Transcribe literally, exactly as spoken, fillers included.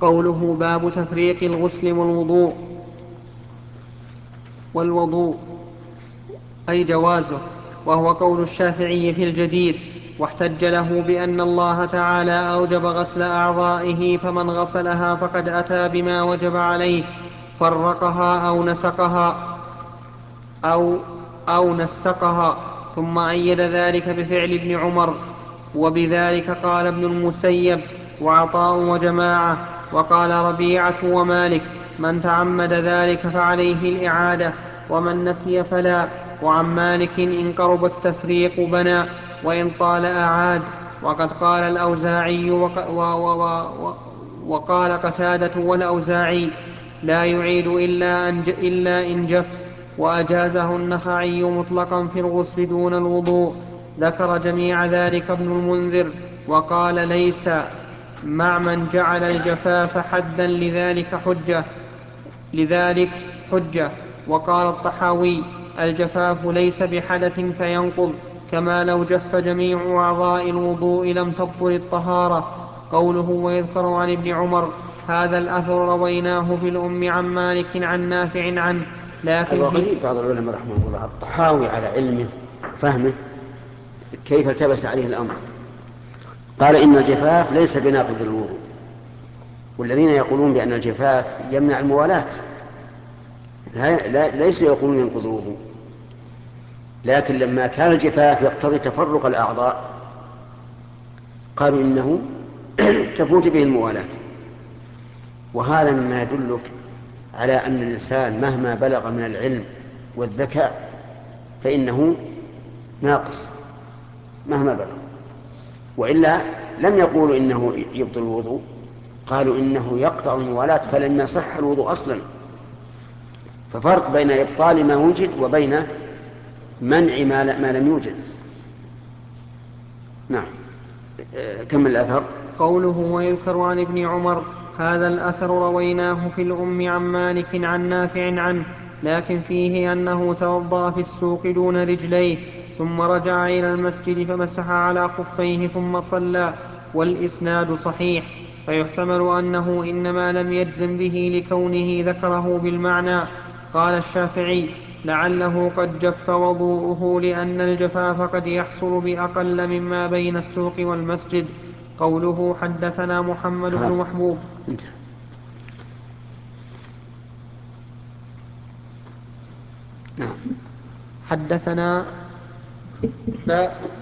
قوله باب تفريق الغسل والوضوء والوضوء أي جوازه، وهو قول الشافعي في الجدير، واحتج له بأن الله تعالى أوجب غسل أعضائه، فمن غسلها فقد أتى بما وجب عليه، فرقها أو نسقها أو, أو نسقها. ثم أيد ذلك بفعل ابن عمر، وبذلك قال ابن المسيب وعطاء وجماعة. وقال ربيعة ومالك: من تعمد ذلك فعليه الإعادة، ومن نسي فلا. وعن مالك: إن قرب التفريق بنى، وإن طال أعاد. وقد قال الأوزاعي وق و و و وقال قتادة والأوزاعي: لا يعيد إلا, أن إلا إن جف. وأجازه النخعي مطلقا في الغسل دون الوضوء. ذكر جميع ذلك ابن المنذر، وقال: ليس مع من جعل الجفاف حدا لذلك حجة لذلك حجة. وقال الطحاوي: الجفاف ليس بحدث فينقض، كما لو جف جميع أعضاء الوضوء لم تبطل الطهارة. قوله ويذكر عن ابن عمر، هذا الأثر رويناه في الأم عن مالك عن نافع عنه، لكن في الغريب بعض العلماء رحمه الله الطحاوي على علمه وفهمه كيف التبس عليه الأمر، قال إن الجفاف ليس بناقض الوضوء، والذين يقولون بأن الجفاف يمنع الموالاة لا لا ليسوا يقولون ينقض الوضوء، لكن لما كان الجفاف يقتضي تفرق الأعضاء قالوا إنه تفوت به الموالاة. وهذا مما يدلك على أن الإنسان مهما بلغ من العلم والذكاء فإنه ناقص مهما بلغ، وإلا لم يقولوا إنه يبطل الوضوء، قالوا إنه يقطع الموالاة فلم يصح الوضوء أصلا. ففرق بين إبطال ما وجد وبين منع ما لم يوجد. نعم، كمل الأثر. قوله ويذكر عن ابن عمر، هذا الأثر رويناه في الأم عن مالك عن نافع عنه، لكن فيه أنه توضأ في السوق دون رجليه، ثم رجع إلى المسجد فمسح على خفيه ثم صلى، والإسناد صحيح. فيحتمل أنه إنما لم يجزم به لكونه ذكره بالمعنى. قال الشافعي: لعله قد جف وضوءه، لأن الجفاف قد يحصل بأقل مما بين السوق والمسجد. قوله حدثنا محمد بن خلاص محبوب. انتهى. نعم. حدثنا لا